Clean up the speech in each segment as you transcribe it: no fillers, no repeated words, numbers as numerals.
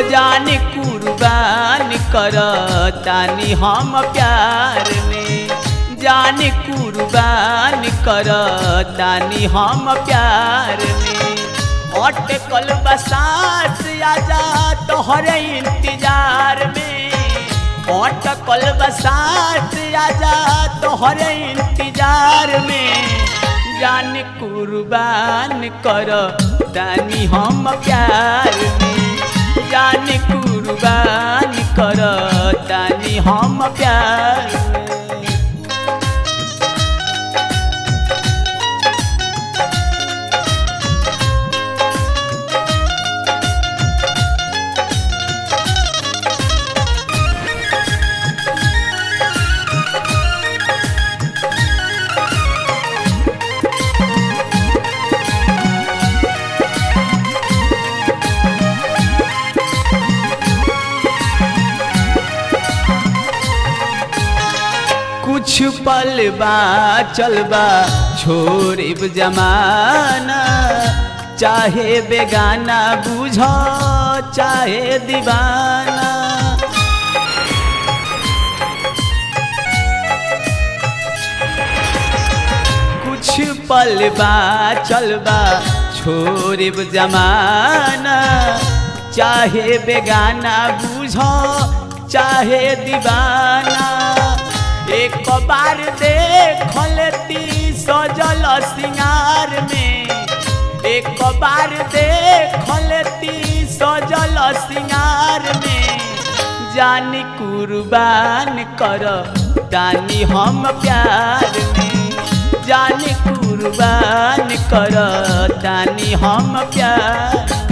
जान कुर्बान कर तानी हम प्यार में, जान कुर्बान कर तानी हम प्यार में। अटकल बसास आजा तोहरे इंतजार में, अटकल बसास आजा तोहरे इंतजार में। जान कुर्बान कर तानी हम प्यार में, जान कुर्बान कर तानी हम प्यार में। कुछ पल बा चलबा छोड़ब जमाना, चाहे बेगाना बुझो चाहे दीवाना। कुछ पल बा चलबा छोड़ब जमाना, चाहे बेगाना बुझो चाहे दीवाना। एक बार देख लेती सजल सिंगार में, एक बार देख लेती सजल सिंगार में। जान कुर्बान कर तानी हम प्यार में, जान कुर्बान कर तानी हम प्यार में।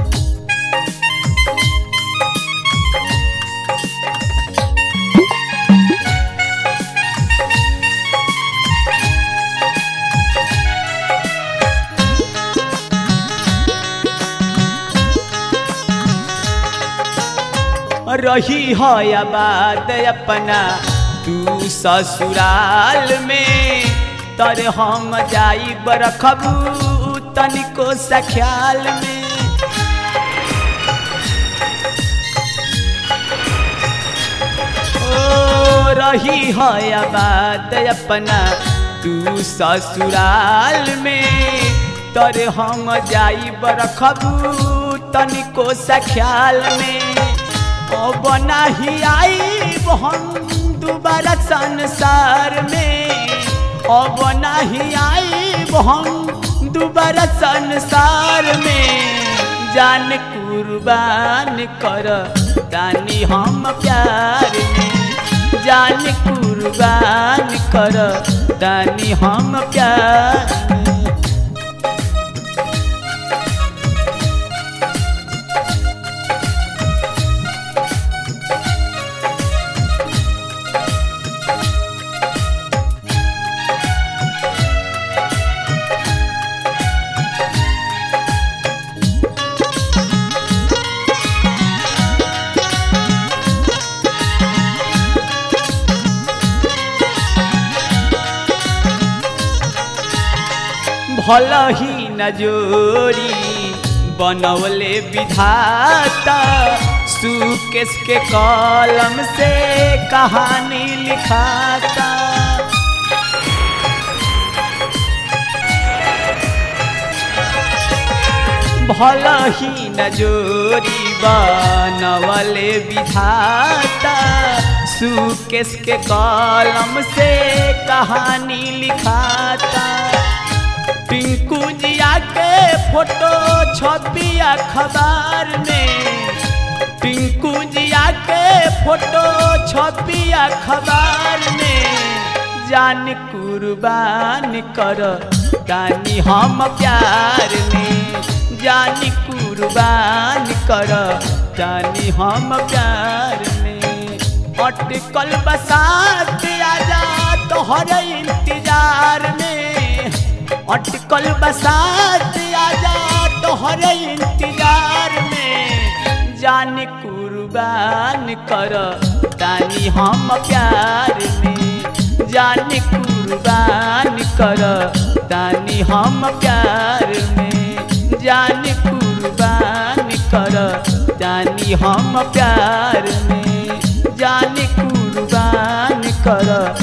रही हो या बात अपना तू ससुराल में, तर हम जाई बरखबू तनिको सा ख्याल में। ओ रही हो या बात अपना तू ससुराल में, तर हम जाई बरखबू तनिको सा ख्याल में। अब नहीं आई हम दोबारा संसार में, अब नहीं आई हम दोबारा संसार में। जान कुर्बान कर तानी हम प्यार में, जान कुर्बान कर तानी हम प्यार में। भल ही न जोड़ी बनवले विधाता, सुकेश के कलम से कहानी लिखाता। भल ही न जोड़ी बनवले विधाता, सुकेश के कलम से कहानी लिखाता। टिंकू जिया के फोटो छपी अखबार में, टिंकू जिया के फोटो छपी अखबार में। जान कुर्बान कर तानी हम प्यार में, जान कुर्बान कर तानी हम प्यार में। अटकल बसात आजा तोहरे इंतजार में, अटकल बसात आजा तोहरे इंतजार में। जान कुर्बान कर तानी हम प्यार में, जान कुर्बान कर तानी हम प्यार में, जान कुर्बान कर तानी हम प्यार में जान कुर्बान कर